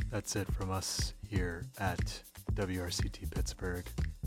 That's it from us here at WRCT Pittsburgh.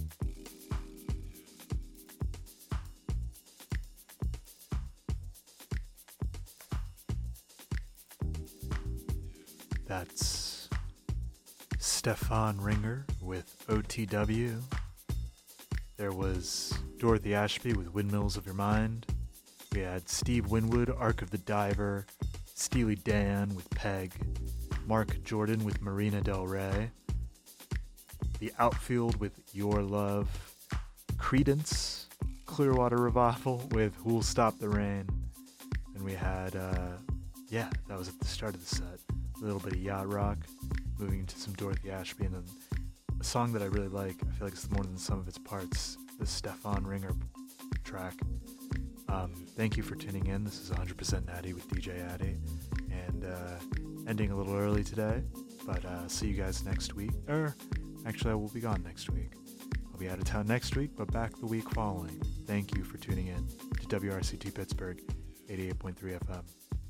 That's Stefan Ringer with OTW. There was Dorothy Ashby with Windmills of Your Mind. We had Steve Winwood, Arc of the Diver, Steely Dan with Peg, Mark Jordan with Marina Del Rey, The Outfield with Your Love, Creedence, Clearwater Revival with Who'll Stop the Rain, and we had, that was at the start of the set, a little bit of yacht rock, moving into some Dorothy Ashby, and then a song that I really like, I feel like it's more than the sum of its parts, the Stefan Ringer track. Thank you for tuning in. This is 100% Natty with DJ Addy, and ending a little early today, but see you guys next week. Actually, I will be gone next week. I'll be out of town next week, but back the week following. Thank you for tuning in to WRCT Pittsburgh 88.3 FM.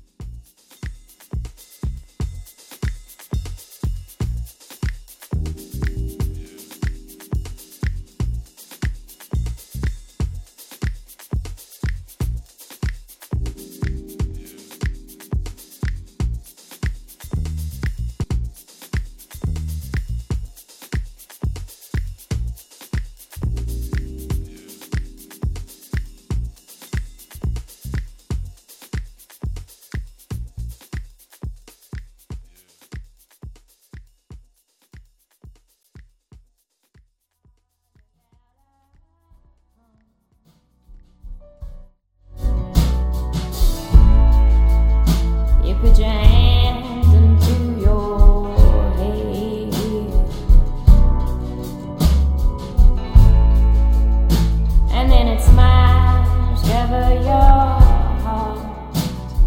Put your hands into your head, and then it smiles, cover your heart.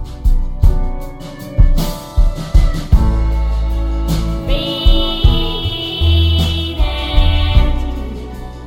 Feed and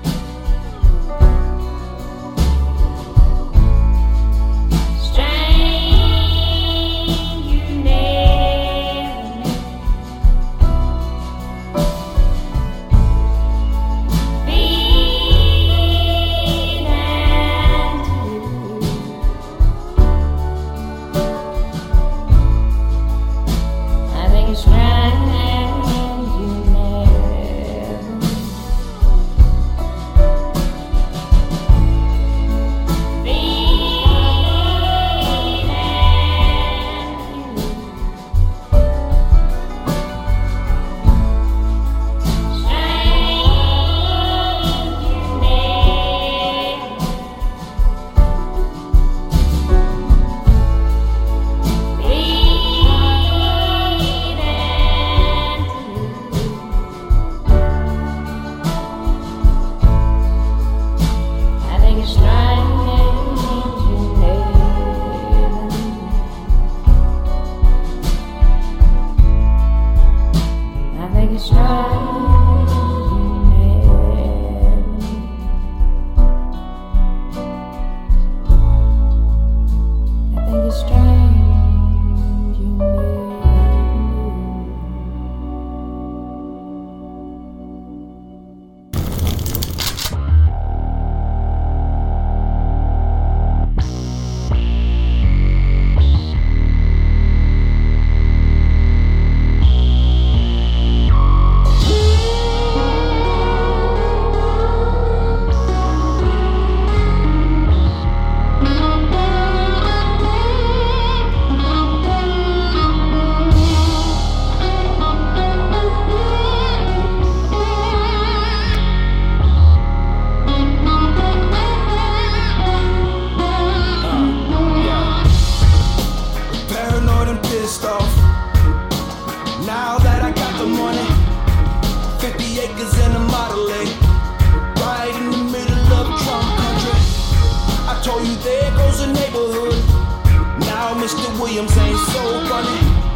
Williams ain't so funny.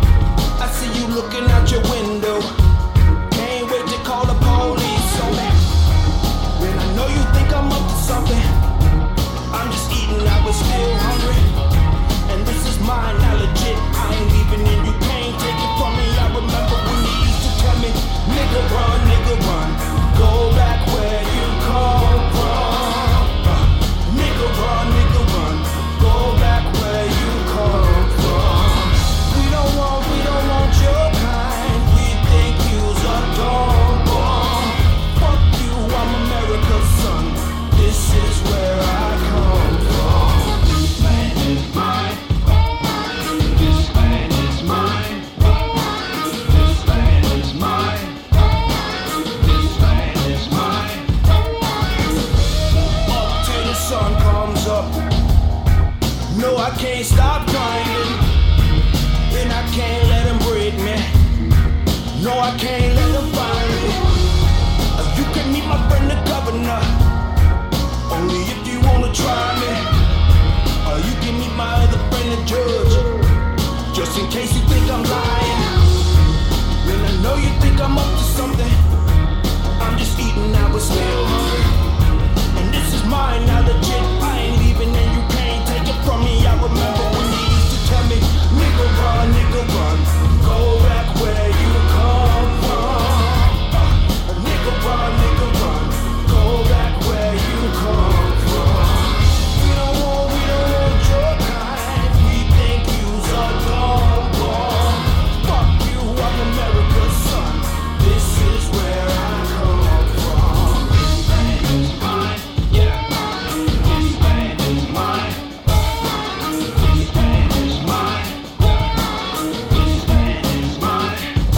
I see you looking out your window. Can't wait to call the police on me. When I know you think I'm up to something, I'm just eating, I was still hungry. And this is mine, not legit. I ain't leaving and you can't take it from me. I remember when you used to I can't let them find me. You can meet my friend the governor, only if you wanna try me. You can meet my other friend the judge, just in case you think I'm lying. When I know you think I'm up to something, I'm just eating now but still hungry. And this is mine now, legit, I ain't leaving and you can't take it from me. I remember when you used to tell me, nigga run, go back where you come from. Nigga run, go back where you come from. We don't want your kind, we think you's a dumb boy. Fuck you, I'm America's son, this is where I come from. This land is mine, yeah. This land is mine. This land is mine. This land is mine.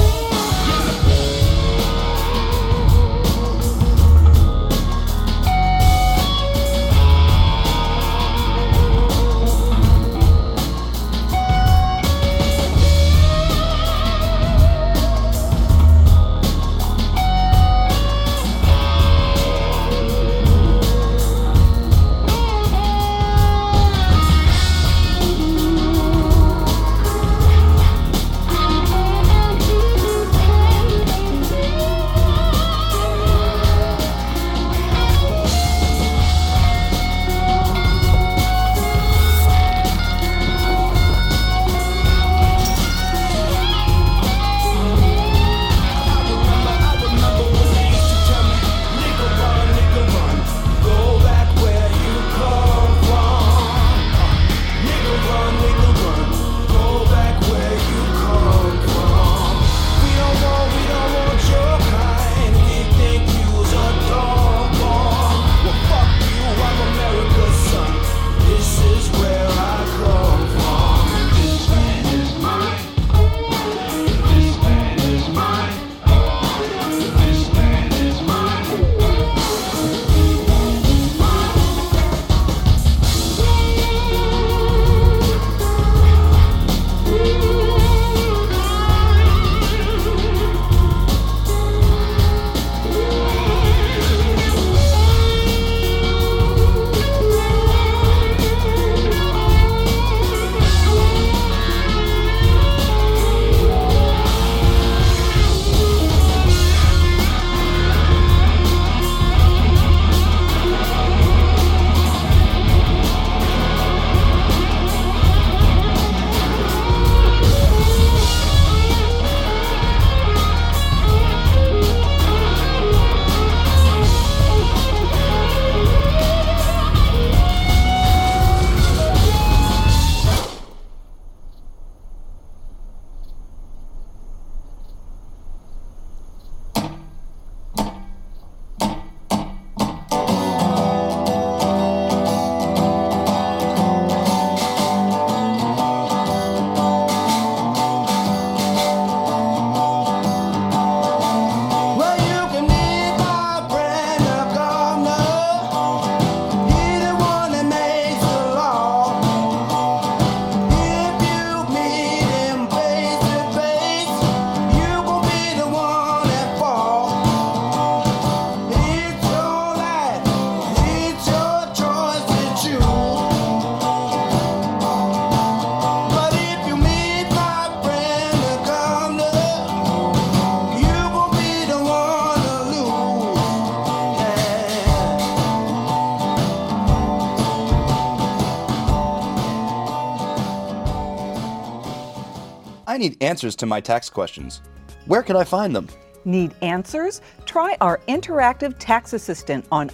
I need answers to my tax questions. Where can I find them? Need answers? Try our interactive tax assistant on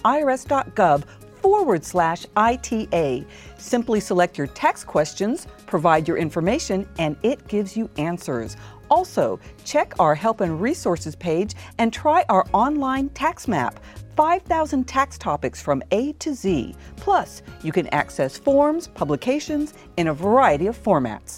irs.gov/ITA. Simply select your tax questions, provide your information, and it gives you answers. Also, check our help and resources page and try our online tax map. 5,000 tax topics from A to Z. Plus, you can access forms, publications in a variety of formats.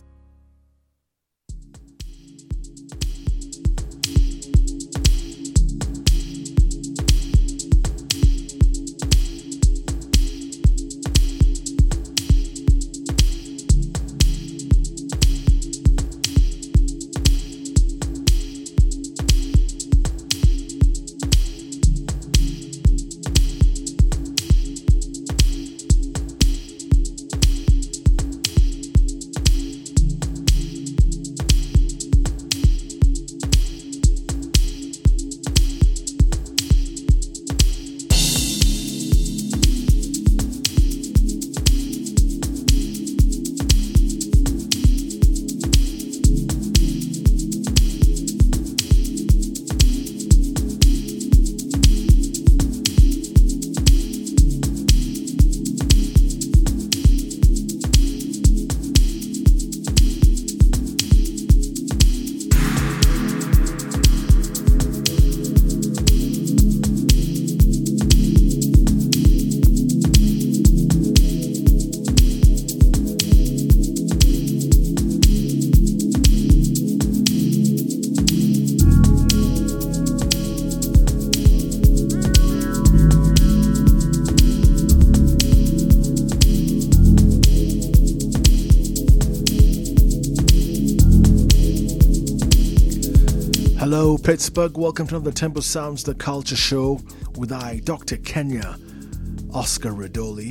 Hello, Pittsburgh. Welcome to the Tempo Sounds, the Culture Show with I, Dr. Kenya, Oscar Radoli.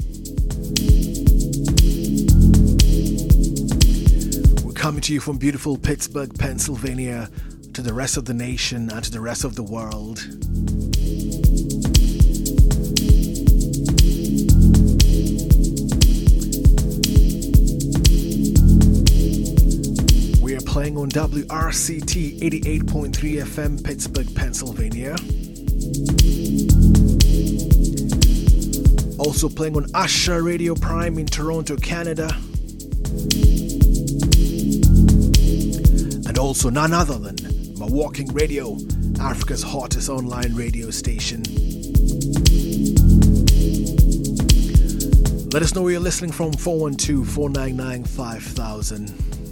We're coming to you from beautiful Pittsburgh, Pennsylvania, to the rest of the nation and to the rest of the world. We are playing on WRCT 88.3 FM, Pittsburgh, Pennsylvania. Also playing on Asha Radio Prime in Toronto, Canada. And also none other than Walking Radio, Africa's hottest online radio station. Let us know where you're listening from, 412-499-5000.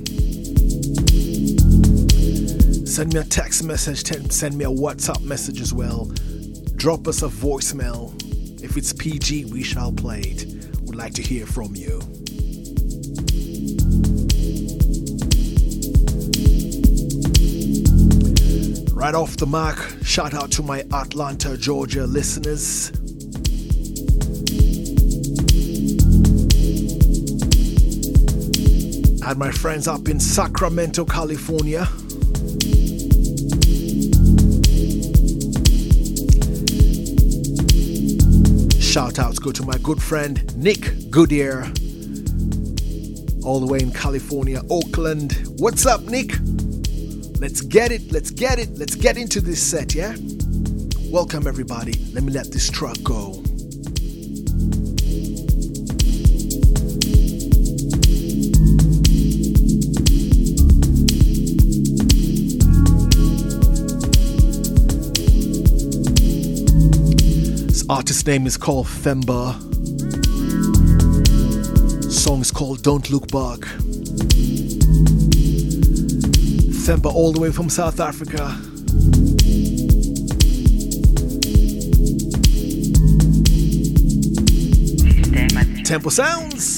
Send me a text message, send me a WhatsApp message as well. Drop us a voicemail. If it's PG, we shall play it. We'd like to hear from you. Right off the mark, shout out to my Atlanta, Georgia listeners. And my friends up in Sacramento, California. Shout outs go to my good friend Nick Goodyear, all the way in California, Oakland. What's up, Nick? Let's get it, let's get into this set, yeah? Welcome everybody, let me let this truck go. This artist's name is called Femba. Song is called Don't Look Back. Femba all the way from South Africa. Tempo Sounds.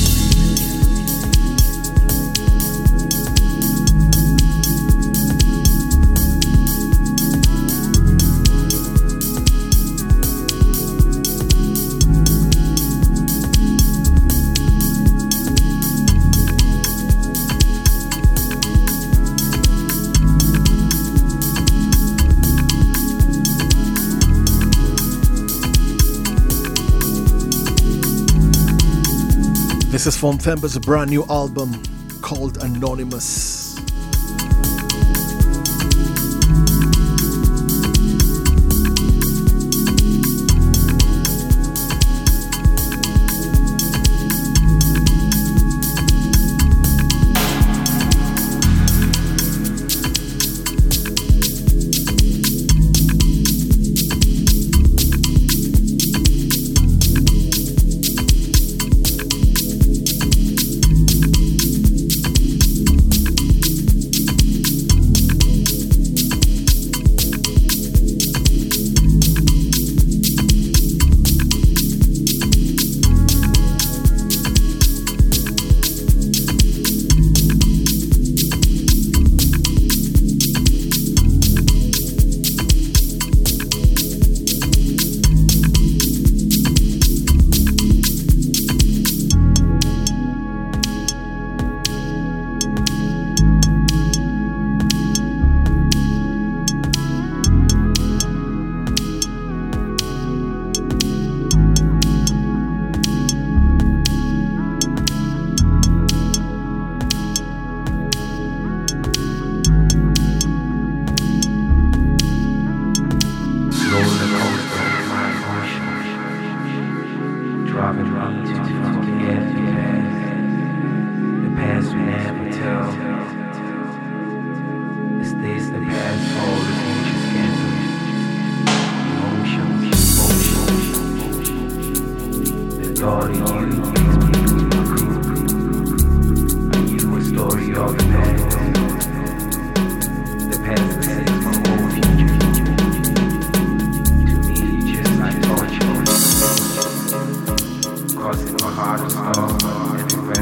This is from Femba's brand new album called Anonymous.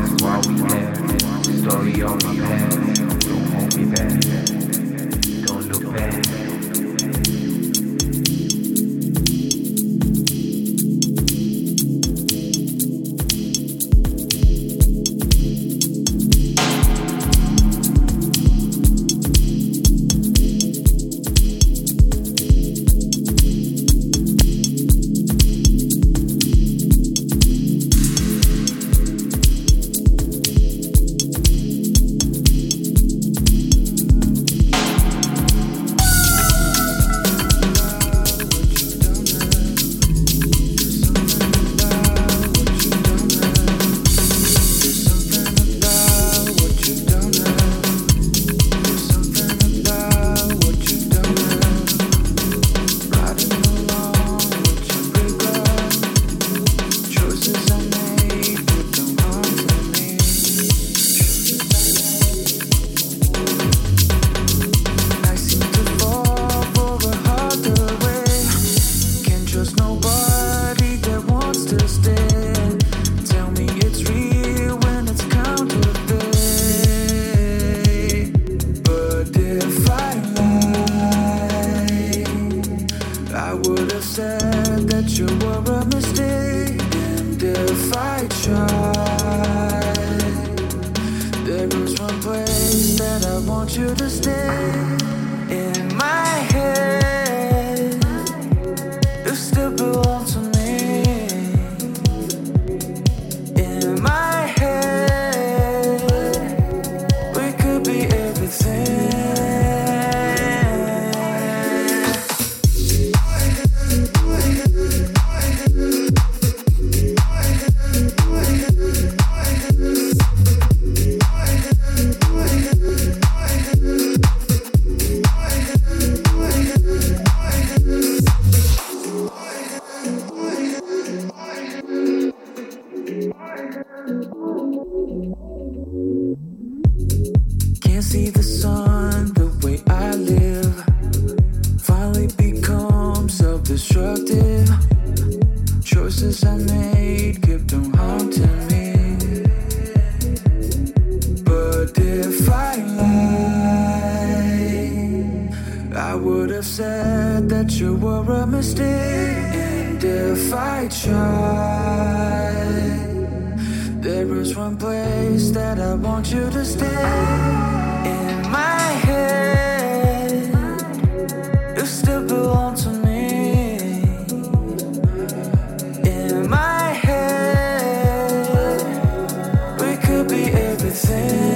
Story on my past, don't hold me back. Don't look destructive. Choices I made kept on haunting me. But if I lied, I would have said that you were a mistake. And if I tried, there is one place that I want you to stay. In my head, you still belong to me. In my head, we could be everything.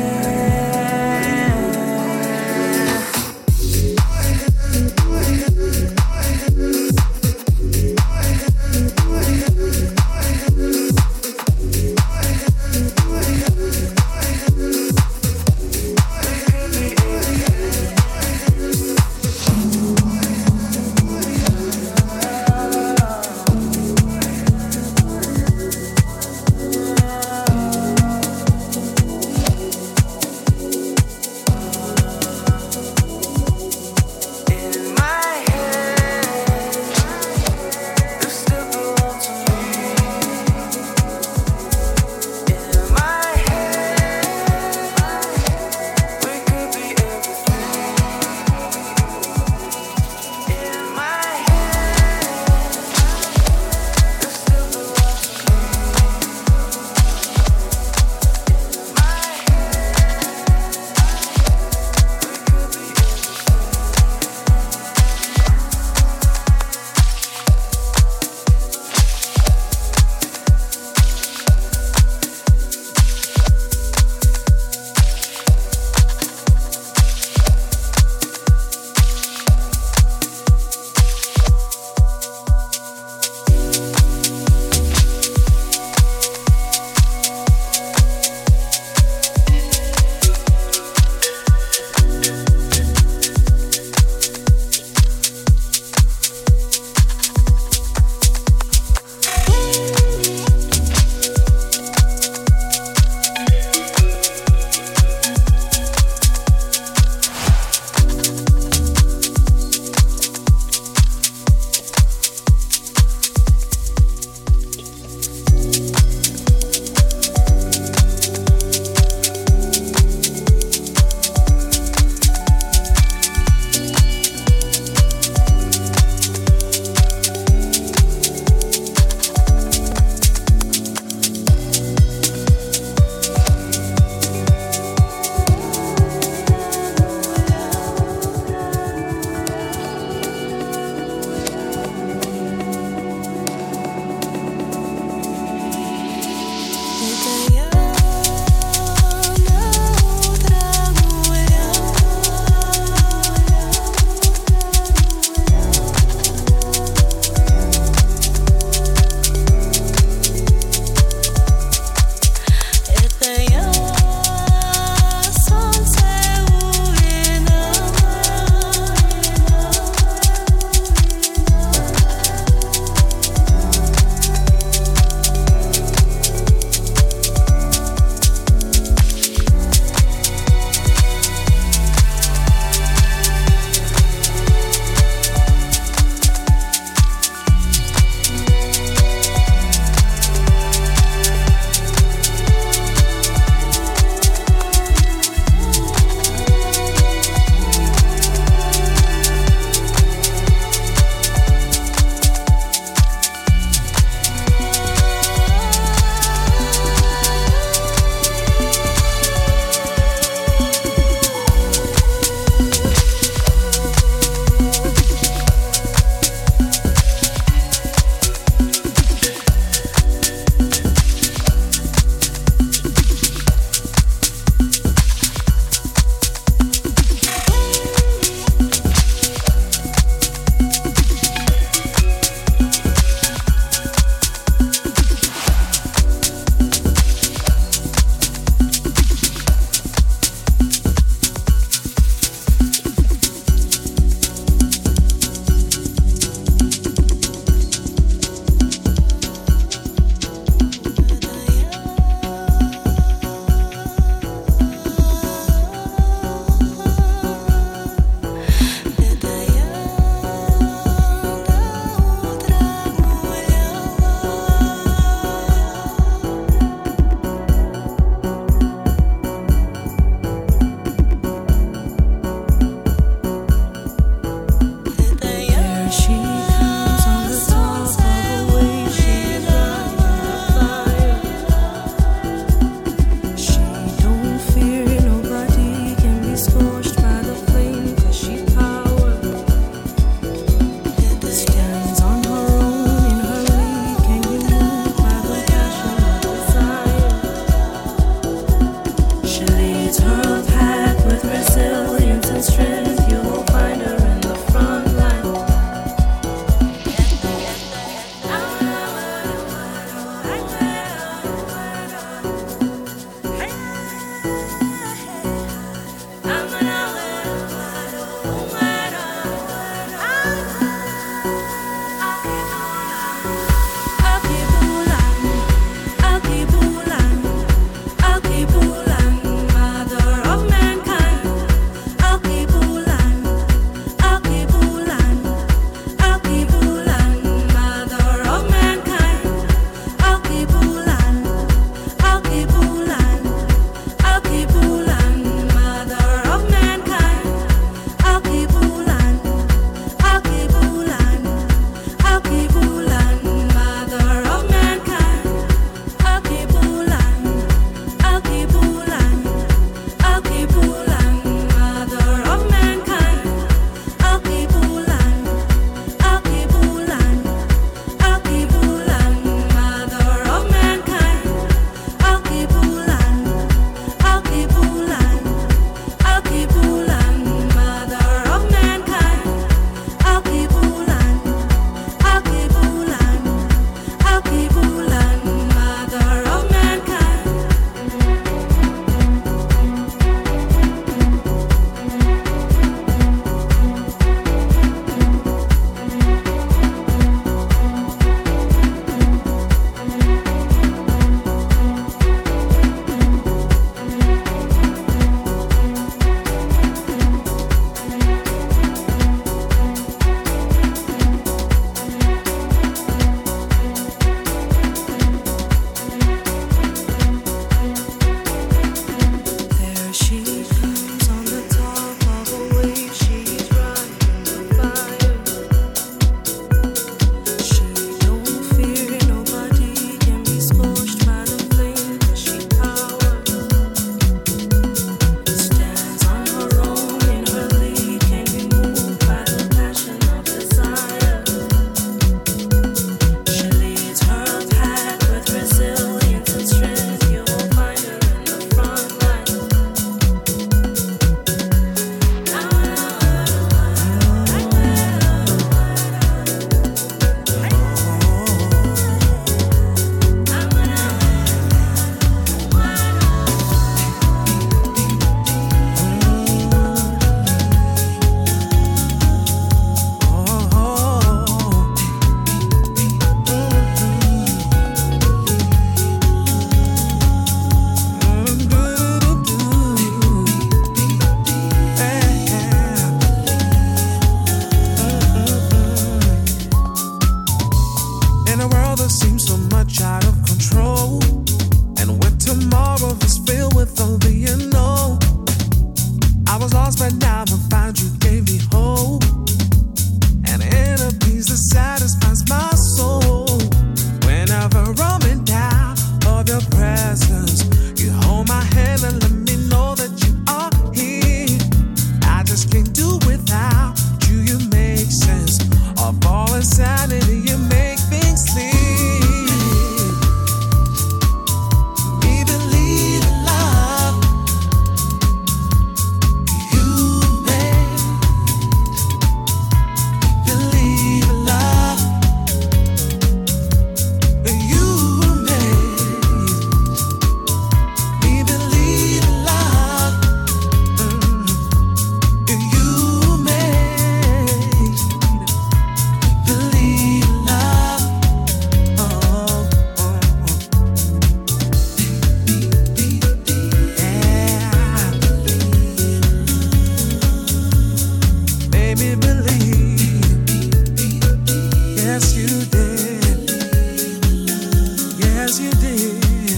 me believe. Yes, you did. Yes, you did.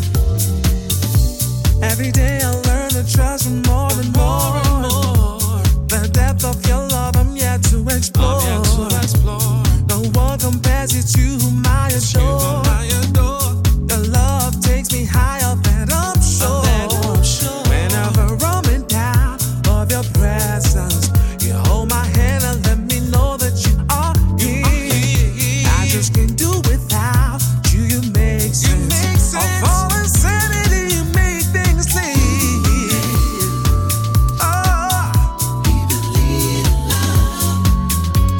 Every day I learn to trust you more and more. The depth of your love I'm yet to explore. No one compares you to whom I adore. Your love takes me higher than I'm sure. Whenever I'm in doubt of your presence, you hold my hand and let me know that you are here. I just can't do without you. You make sense. Of all insanity, you make things clear. Oh, we believe in love.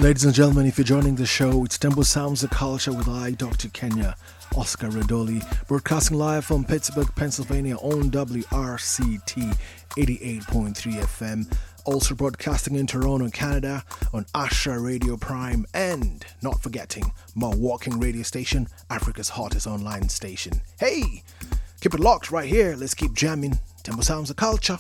Ladies and gentlemen, if you're joining the show, it's Temple Sounds the Culture with I, Dr. Kenya, Oscar Radoli, broadcasting live from Pittsburgh, Pennsylvania on WRCT 88.3 FM. Also broadcasting in Toronto, Canada on Asha Radio Prime, and not forgetting my walking radio station, Africa's hottest online station. Hey, keep it locked right here. Let's keep jamming. Temple Sounds the Culture.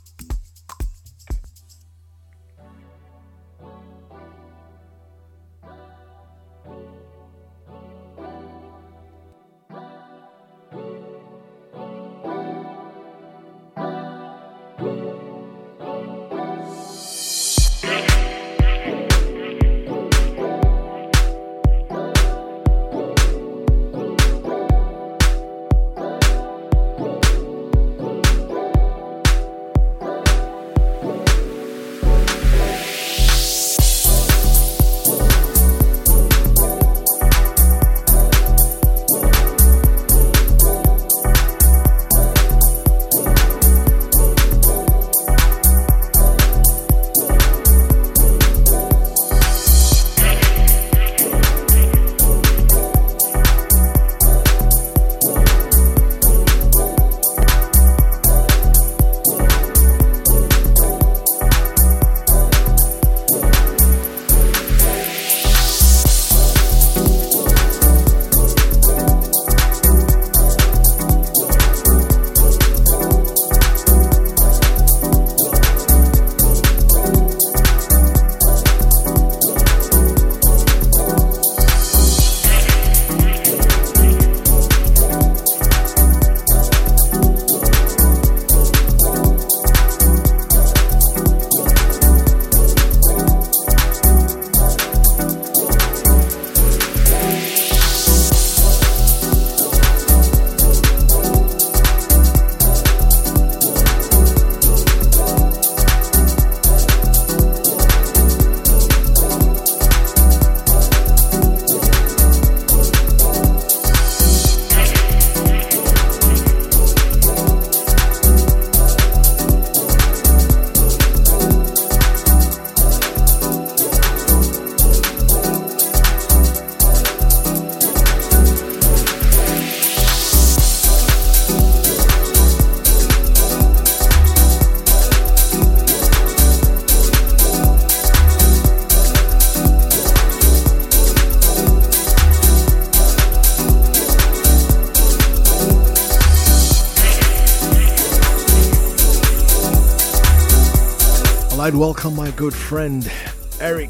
I'd welcome my good friend Eric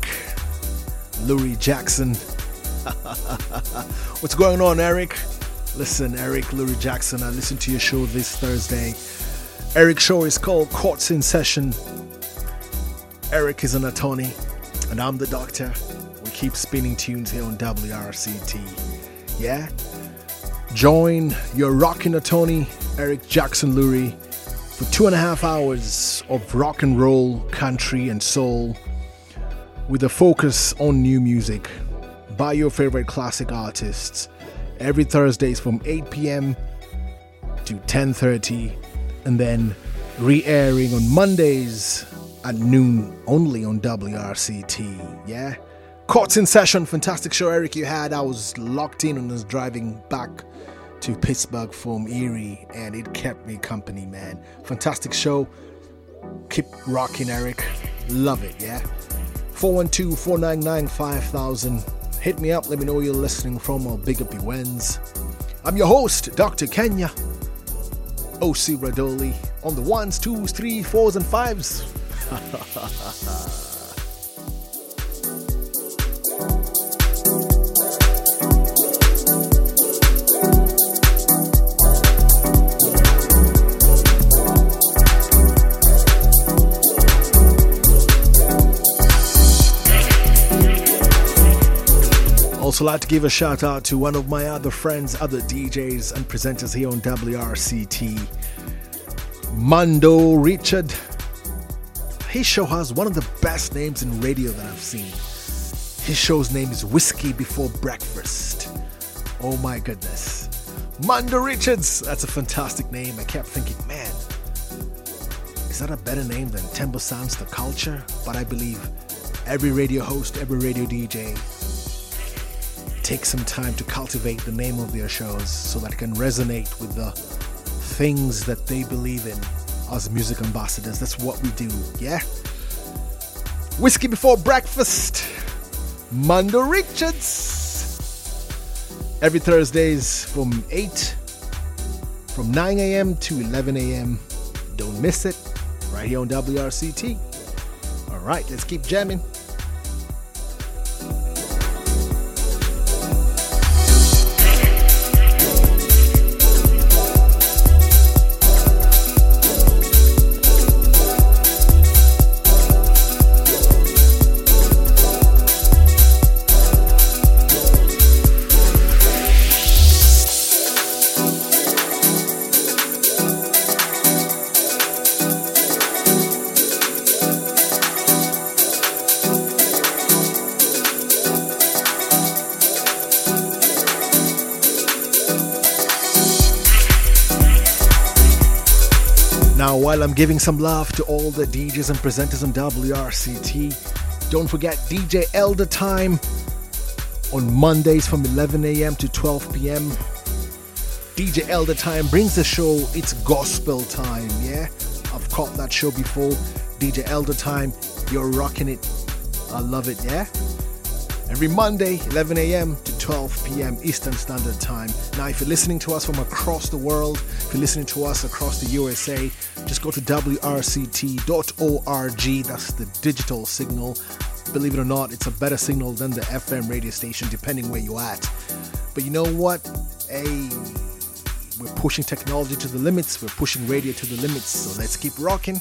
Lurie Jackson. What's going on, Eric? Listen, Eric Lurie Jackson, I listened to your show this Thursday. Eric's show is called Courts in Session. Eric is an attorney, and I'm the doctor. We keep spinning tunes here on WRCT. Yeah? Join your rockin' attorney, Eric Jackson Lurie, for 2.5 hours of rock and roll, country, and soul, with a focus on new music by your favorite classic artists. Every Thursdays from 8 p.m. to 10:30, and then re-airing on Mondays at noon only on WRCT. Yeah? Courts in Session, fantastic show, Eric, you had. I was locked in and was driving back to Pittsburgh from Erie, and it kept me company, man. Fantastic show. Keep rocking, Eric. Love it, yeah? 412-499-5000. Hit me up, let me know where you're listening from. I'll big up your wins. I'm your host, Dr. Kenya O.C. Radoli, on the 1s, 2s, 3s, 4s, and 5s. Also like to give a shout out to one of my other friends, other DJs and presenters here on WRCT, Mando Richard. His show has one of the best names in radio that I've seen. His show's name is Whiskey Before Breakfast. Oh my goodness. Mando Richards, that's a fantastic name. I kept thinking, man, is that a better name than Temple Sounds the Culture? But I believe Every radio host, every radio DJ take some time to cultivate the name of their shows so that it can resonate with the things that they believe in as music ambassadors. That's what we do, yeah? Whiskey Before Breakfast, Mando Richards. Every Thursdays from 9 a.m. to 11 a.m. Don't miss it, right here on WRCT. All right, let's keep jamming. Now, while I'm giving some love to all the DJs and presenters on WRCT, don't forget DJ Elder Time on Mondays from 11 a.m. to 12 p.m. DJ Elder Time brings the show its gospel time, yeah? I've caught that show before. DJ Elder Time, you're rocking it. I love it, yeah? Every Monday, 11 a.m. to 12 p.m. Eastern Standard Time. Now, if you're listening to us from across the world, if you're listening to us across the USA, just go to WRCT.org. That's the digital signal. Believe it or not, it's a better signal than the FM radio station, depending where you're at. But you know what? Hey, we're pushing technology to the limits. We're pushing radio to the limits. So let's keep rocking.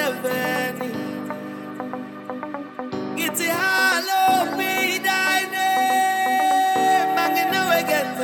heaven. It's a hollow be thy name. I can know again.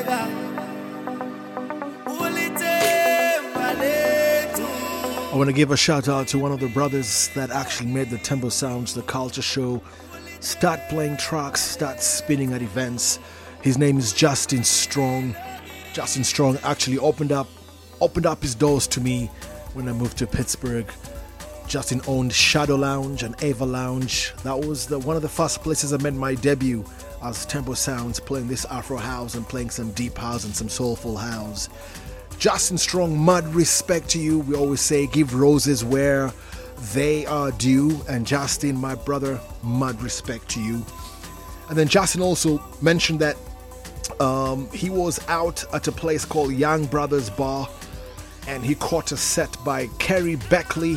I want to give a shout out to one of the brothers that actually made the Tempo Sounds, the culture show, start playing tracks, start spinning at events. His name is Justin Strong. Justin Strong actually opened up his doors to me when I moved to Pittsburgh. Justin owned Shadow Lounge and Ava Lounge. That was one of the first places I made my debut as Tempo Sounds, playing this Afro house and playing some deep house and some soulful house. Justin Strong, mad respect to you. We always say give roses where they are due. And Justin, my brother, mad respect to you. And then Justin also mentioned that he was out at a place called Young Brothers Bar and he caught a set by Kerry Beckley.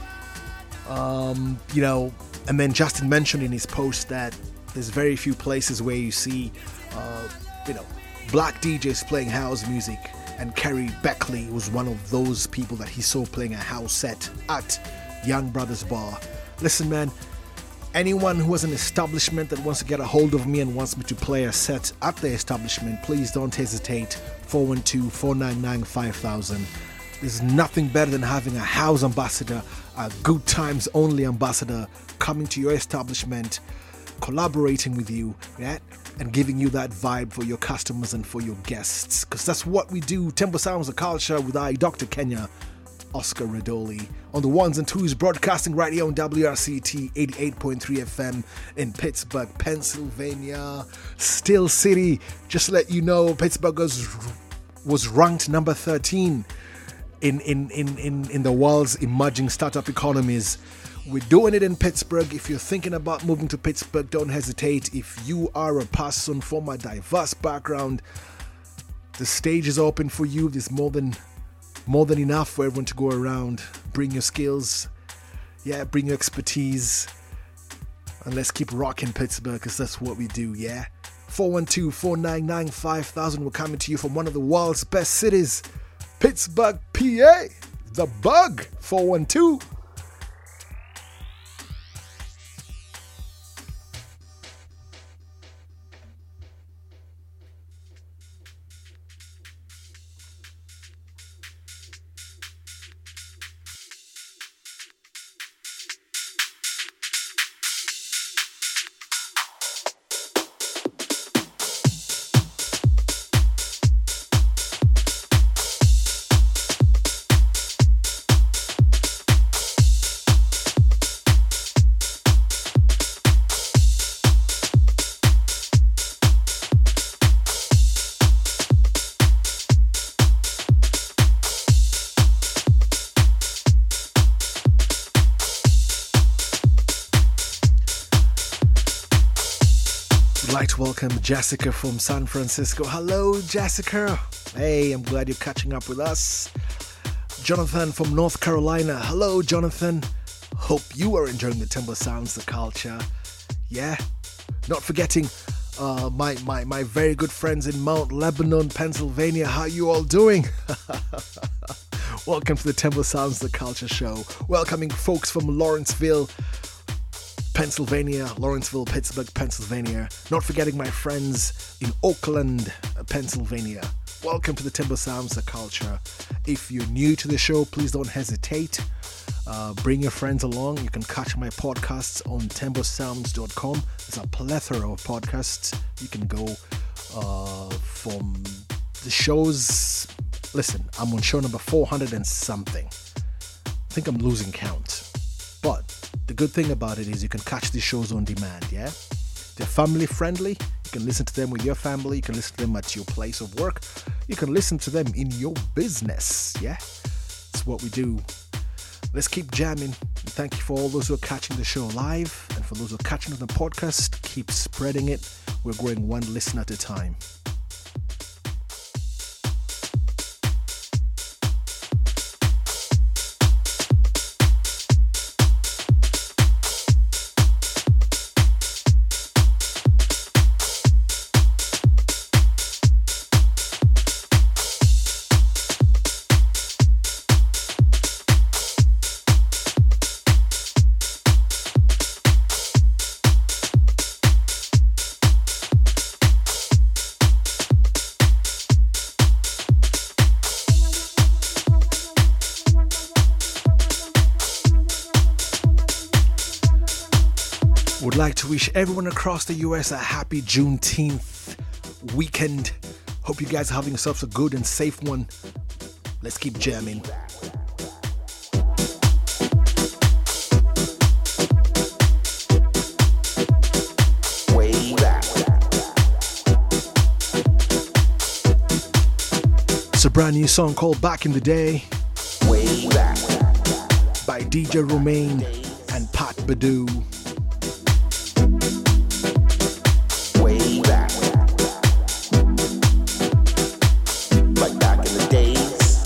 And then Justin mentioned in his post that there's very few places where you see, black DJs playing house music. And Kerry Beckley was one of those people that he saw playing a house set at Young Brothers Bar. Listen, man, anyone who has an establishment that wants to get a hold of me and wants me to play a set at their establishment, please don't hesitate. 412-499-5000. There's nothing better than having a house ambassador, a good times only ambassador coming to your establishment, collaborating with you, yeah? And giving you that vibe for your customers and for your guests. Because that's what we do. Tempo Sounds, the culture with Dr. Kenya, Oscar Radoli. On the ones and twos, broadcasting right here on WRCT 88.3 FM in Pittsburgh, Pennsylvania. Steel City. Just to let you know, Pittsburgh was ranked number 13 in the world's emerging startup economies. We're doing it in Pittsburgh. If you're thinking about moving to Pittsburgh, don't hesitate. If you are a person from a diverse background, the stage is open for you. There's more than enough for everyone to go around. Bring your skills, bring your expertise, and let's keep rocking Pittsburgh, because that's what we do, yeah? 412-499-5000. We're coming to you from one of the world's best cities, Pittsburgh, PA. The Bug, 412. Welcome Jessica from San Francisco. Hello, Jessica. Hey, I'm glad you're catching up with us. Jonathan from North Carolina. Hello, Jonathan. Hope you are enjoying the Tempo Sounds, the culture. Yeah. Not forgetting my very good friends in Mount Lebanon, Pennsylvania. How you all doing? Welcome to the Tempo Sounds, the culture show. Welcoming folks from Lawrenceville, Pennsylvania, Lawrenceville, Pittsburgh, Pennsylvania. Not forgetting my friends in Oakland, Pennsylvania. Welcome to the Tempo Sounds, the culture. If you're new to the show, please don't hesitate. Bring your friends along. You can catch my podcasts on temposounds.com. There's a plethora of podcasts. You can go from the shows. Listen, I'm on show number 400 and something. I think I'm losing count. But the good thing about it is you can catch these shows on demand, yeah? They're family friendly. You can listen to them with your family. You can listen to them at your place of work. You can listen to them in your business, yeah? That's what we do. Let's keep jamming. And thank you for all those who are catching the show live. And for those who are catching the podcast, keep spreading it. We're growing one listen at a time. like to wish everyone across the US a happy Juneteenth weekend. Hope you guys are having yourselves a good and safe one. Let's keep jamming. Way back. It's a brand new song called Back in the Day. Way back. By DJ Romaine and Pat Badu. Way back. Like back in the days.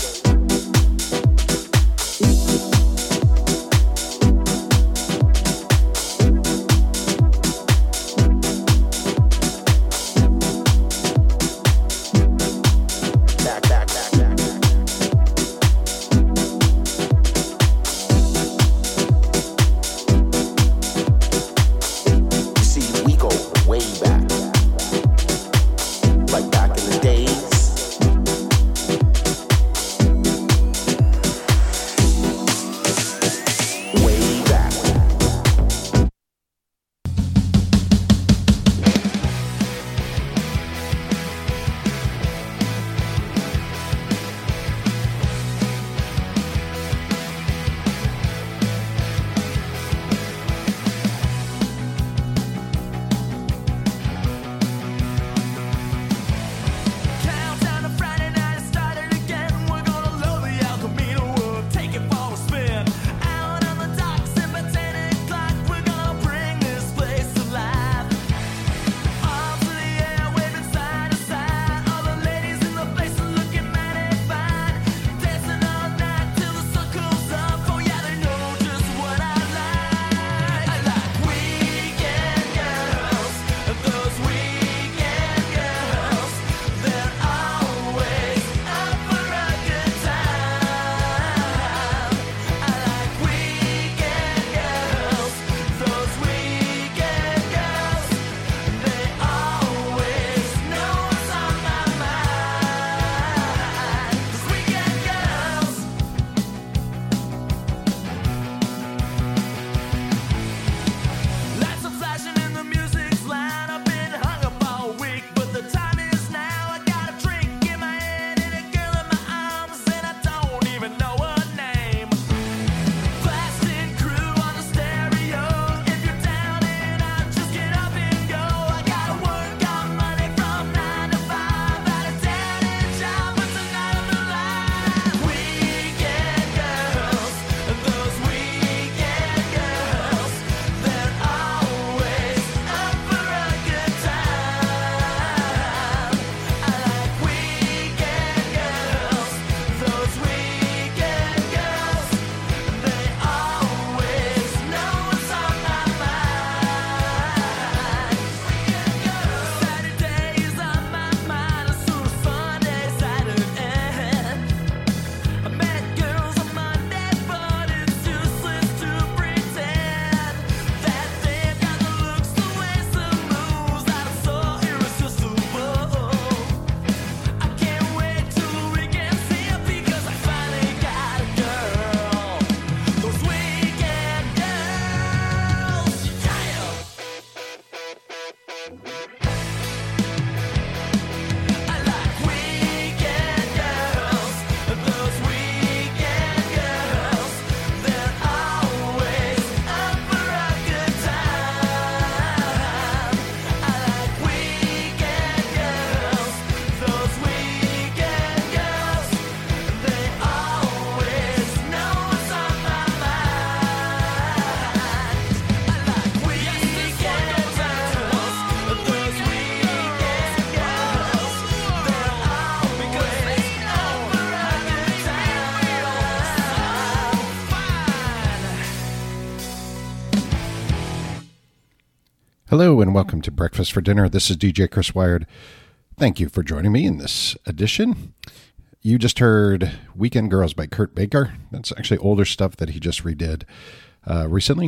Hello and welcome to Breakfast for Dinner. This is DJ Chris Wired. Thank you for joining me in this edition. You just heard Weekend Girls by Kurt Baker. That's actually older stuff that he just redid recently.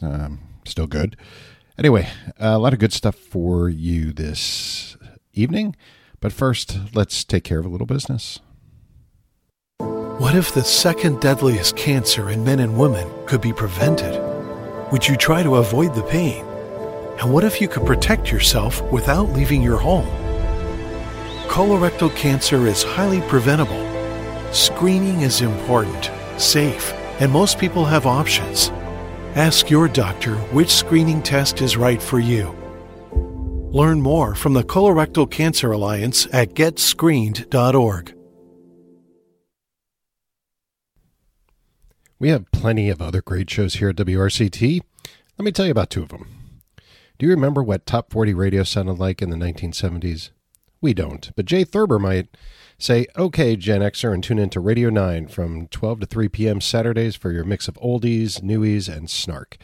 Still good. Anyway, a lot of good stuff for you this evening. But first, let's take care of a little business. What if the second deadliest cancer in men and women could be prevented? Would you try to avoid the pain? And what if you could protect yourself without leaving your home? Colorectal cancer is highly preventable. Screening is important, safe, and most people have options. Ask your doctor which screening test is right for you. Learn more from the Colorectal Cancer Alliance at getscreened.org. We have plenty of other great shows here at WRCT. Let me tell you about two of them. Do you remember what Top 40 radio sounded like in the 1970s? We don't, but Jay Thurber might. Say, okay, Gen Xer, and tune in to Radio 9 from 12 to 3 p.m. Saturdays for your mix of oldies, newies, and snark.